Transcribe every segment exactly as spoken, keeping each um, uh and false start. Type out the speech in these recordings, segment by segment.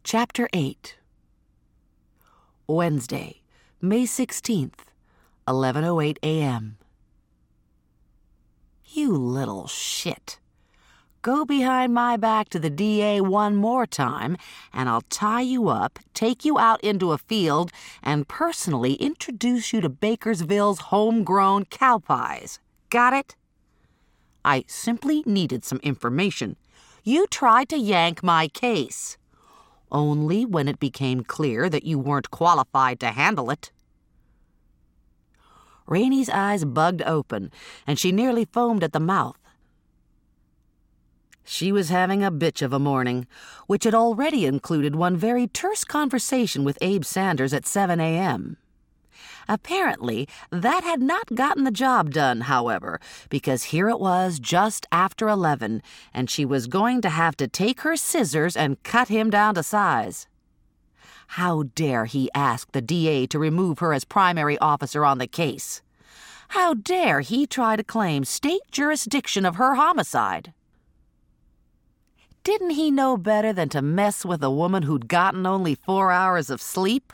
Chapter eight. Wednesday, May sixteenth, eleven oh eight a m You little shit. Go behind my back to the D A one more time, and I'll tie you up, take you out into a field, and personally introduce you to Bakersville's homegrown cow pies. Got it? I simply needed some information. You tried to yank my case. Only when it became clear that you weren't qualified to handle it. Rainie's eyes bugged open, and she nearly foamed at the mouth. She was having a bitch of a morning, which had already included one very terse conversation with Abe Sanders at seven a m Apparently, that had not gotten the job done, however, because here it was just after eleven, and she was going to have to take her scissors and cut him down to size. How dare he ask the D A to remove her as primary officer on the case? How dare he try to claim state jurisdiction of her homicide? Didn't he know better than to mess with a woman who'd gotten only four hours of sleep?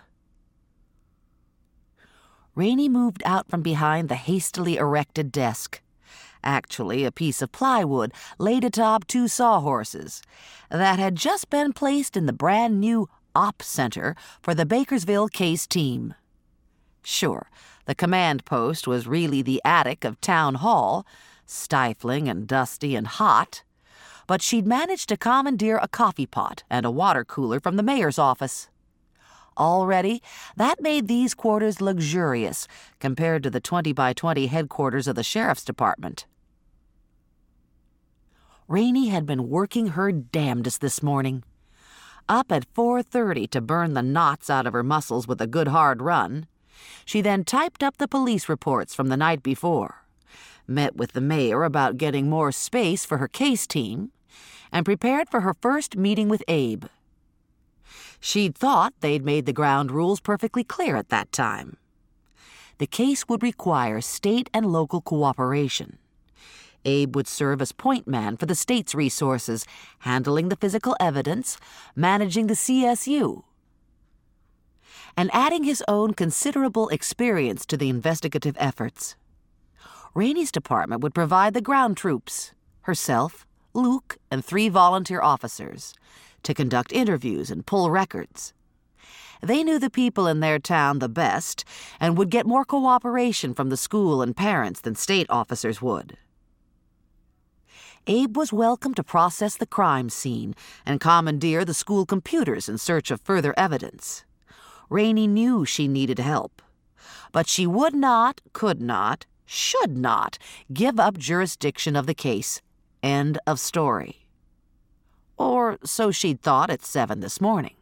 Rainie moved out from behind the hastily erected desk. Actually, a piece of plywood laid atop two sawhorses that had just been placed in the brand-new Op Center for the Bakersville case team. Sure, the command post was really the attic of Town Hall, stifling and dusty and hot, but she'd managed to commandeer a coffee pot and a water cooler from the mayor's office. Already, that made these quarters luxurious compared to the twenty by twenty headquarters of the sheriff's department. Rainie had been working her damnedest this morning. Up at four thirty to burn the knots out of her muscles with a good hard run, she then typed up the police reports from the night before, met with the mayor about getting more space for her case team, and prepared for her first meeting with Abe. She'd thought they'd made the ground rules perfectly clear at that time. The case would require state and local cooperation. Abe would serve as point man for the state's resources, handling the physical evidence, managing the C S U, and adding his own considerable experience to the investigative efforts. Rainie's department would provide the ground troops, herself, Luke, and three volunteer officers, to conduct interviews and pull records. They knew the people in their town the best and would get more cooperation from the school and parents than state officers would. Abe was welcome to process the crime scene and commandeer the school computers in search of further evidence. Rainie knew she needed help, but she would not, could not, should not give up jurisdiction of the case. End of story. Or so she'd thought at seven this morning.